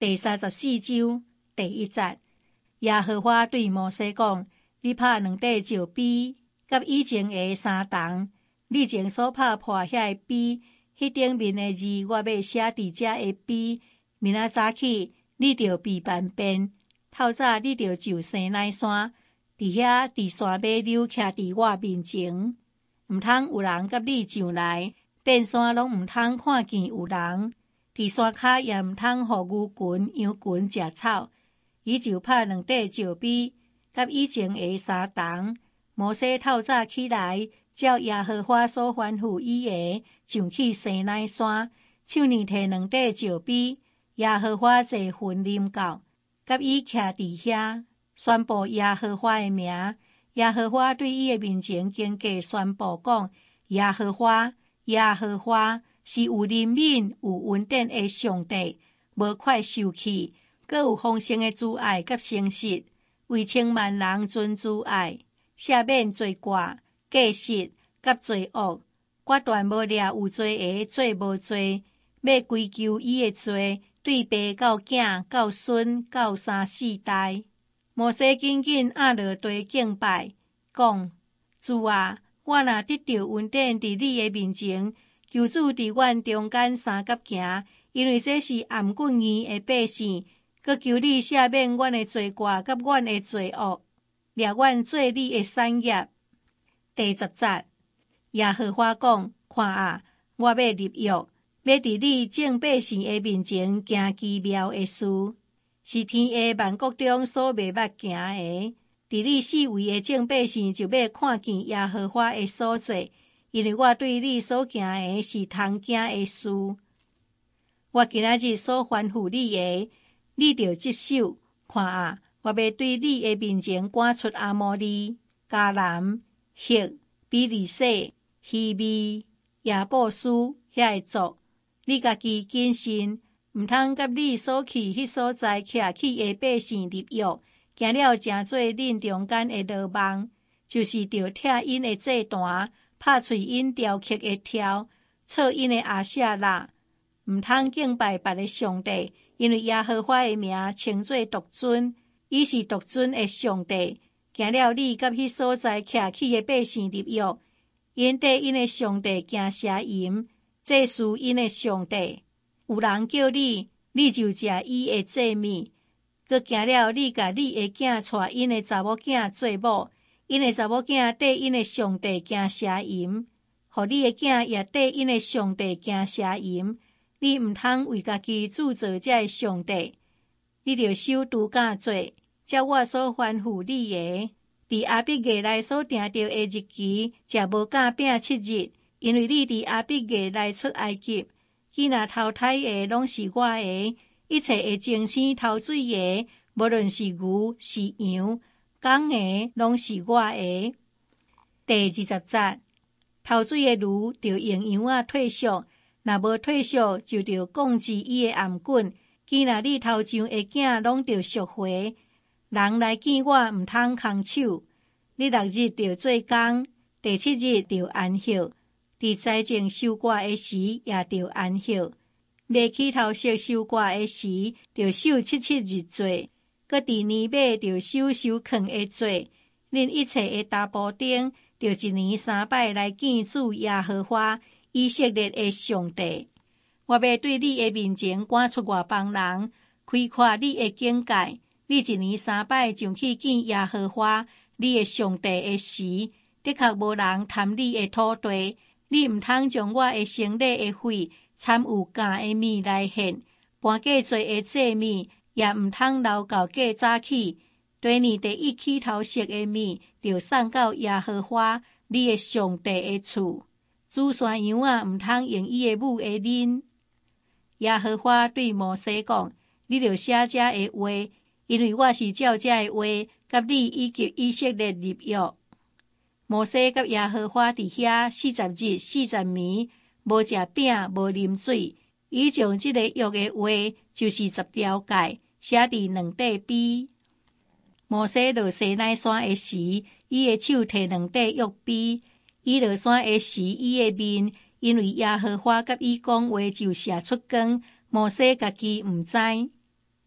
第34章第1節，耶和華對摩西講：你拍2塊石碑，甲以前的3重，你前所拍破遐個碑，迄頂面的字，我要寫佇遮的碑。明仔早起，你着備辦便。透早你着就西奈山，佇遐佇山尾溜徛佇我面前，毋通有人甲你上來，遍山攏毋通看見有人。佇山骹也毋通互牛群、羊群食草。伊就拍2塊石碑，甲以前的3重。摩西透早起來，照耶和華所吩咐伊的，上去西奈山，手呢摕2塊石碑。耶和華坐雲臨到，甲伊徛佇遐，宣布耶和華的名。耶和華對伊的面前經過宣布講：耶和華，耶和華是有憐憫、有恩典的上帝，無快受氣，閣有豐盛的慈愛甲誠實，為千萬人存慈愛，赦免罪過、過失甲罪惡，決斷無掠有罪的做無罪，要歸咎伊的罪。對爸到囝到孫到3、4代，摩西緊緊壓落地敬拜，講：主啊，我若得到恩典佇你的面前，求主佇阮中間三角行，因為這是頷頸硬的百姓，閣求你赦免阮的罪過甲阮的罪惡，掠阮做你的產業。第10節，耶和華講：看啊，我要立約。要佇你眾百姓的面前行奇妙的事，是天下萬國中所未捌行的。佇你四圍的眾百姓就要看見耶和華的所做，因為我對你所行的是通行的事。我今仔日所吩咐你的，你着接受。看啊，我要對你的面前趕出阿摩利、迦南、赫、比利洗、希未、耶布斯遐個族。你家己謹慎，毋通甲你所去迄所在徛起的百姓立約，行了誠做恁中間的羅網，就是着拆因的祭壇，拍碎因雕刻的條，錯因的亞舍拉，毋通敬拜別的上帝，因為耶和華的名稱作獨尊，伊是獨尊的上帝。行了你甲迄所在徛起的百姓立約，因對因的上帝行邪淫。這是因的上帝，有人叫你，你就食伊的祭物。閣行了，你甲你的囝帶因的查某囝做某，因的查某囝對因的上帝行邪淫，互你的囝也對因的上帝行邪淫。你毋通為家己鑄造這個上帝，你着守除酵節，照我所吩咐你的。佇阿筆月內所定着的日期，食無酵餅7日。因為你佇阿筆月來出埃及，囡仔頭胎的攏是我的，一切會精生頭水的，無論是牛是羊，公的攏是我的。第20節，頭水的牛着用羊仔退縮，若無退縮就着降至伊的頷頸。囡仔你頭上的囝攏着贖回，人來見我毋通空手。你6日着做工，第7日着安息。佇災前收割的時也着安息，未起頭熟收割的時着守7日做，閣佇年尾着守收墾的做。恁一切的大埔丁着1年3擺來見主耶和華以色列的上帝。我要對你的面前趕出外邦人，開闊你的境界。你1年3擺上去見耶和華你的上帝的時，的確無人貪你的土地。你毋通將我的生禮的血摻有酵的物來獻，搬過罪的祭物，也毋通留到過早起。第年第1起頭熟的物，就送到耶和華你的上帝的厝。煮山羊仔毋通用伊的母的奶。耶和華對摩西講：你着寫這的話，因為我是照這的話，甲你以及以色列立約。摩西甲耶和華佇遐40日40暝，無食餅，無啉水。伊將這個約的話，就是10條誡，寫佇2塊碑。摩西落西奈山的時，伊的手提2塊約碑。伊落山的時，伊的面，因為耶和華甲伊講話就射出光，摩西家己毋知。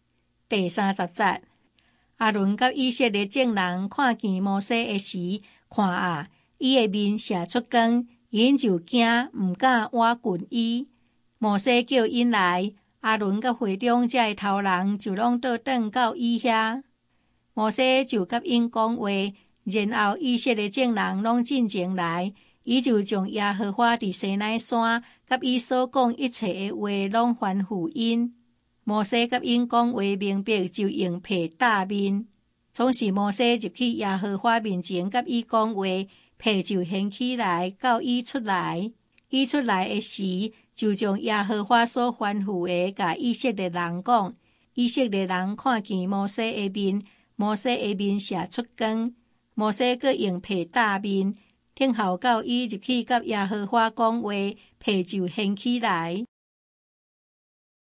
第30節，亞倫甲以色列眾人看見摩西的時，看啊，伊的面射出光，因就驚，毋敢倚近伊。摩西叫因來，亞倫甲會中遮的頭人就攏倒轉到伊遐。摩西就甲因講話，然後以色列眾人攏進前來，伊就將耶和華佇西奈山甲伊所講一切的話攏吩咐因。摩西甲因講話明白，就用被搭面。總是摩西入去耶和華面前，甲伊講話，被就掀起來，到伊出來。伊出來的時，就將耶和華所吩咐的甲以色列人講。以色列人看見摩西的面，摩西的面射出光。摩西閣用被搭面，等候到伊入去甲耶和華講話，被就掀起來。